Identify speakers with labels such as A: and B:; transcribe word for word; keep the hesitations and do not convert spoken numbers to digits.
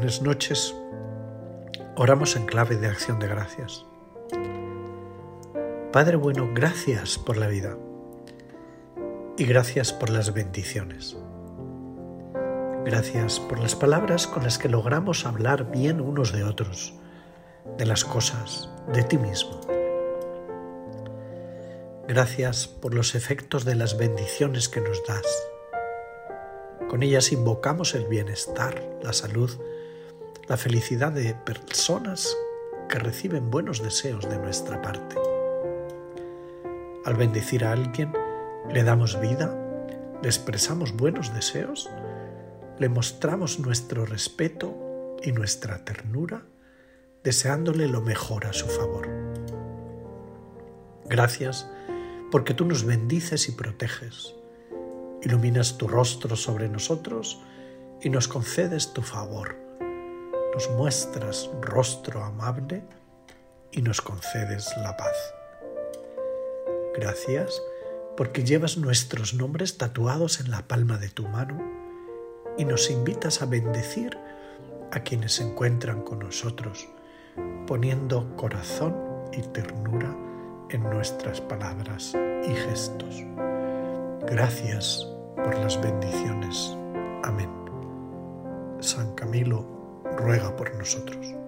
A: Buenas noches. Oramos en clave de acción de gracias. Padre bueno, gracias por la vida y gracias por las bendiciones. Gracias por las palabras con las que logramos hablar bien unos de otros, de las cosas, de ti mismo. Gracias por los efectos de las bendiciones que nos das. Con ellas invocamos el bienestar, la salud, la felicidad de personas que reciben buenos deseos de nuestra parte. Al bendecir a alguien, le damos vida, le expresamos buenos deseos, le mostramos nuestro respeto y nuestra ternura, deseándole lo mejor a su favor. Gracias porque tú nos bendices y proteges, iluminas tu rostro sobre nosotros y nos concedes tu favor. Nos muestras un rostro amable y nos concedes la paz. Gracias porque llevas nuestros nombres tatuados en la palma de tu mano y nos invitas a bendecir a quienes se encuentran con nosotros, poniendo corazón y ternura en nuestras palabras y gestos. Gracias por las bendiciones. Amén. San Camilo ruega por nosotros.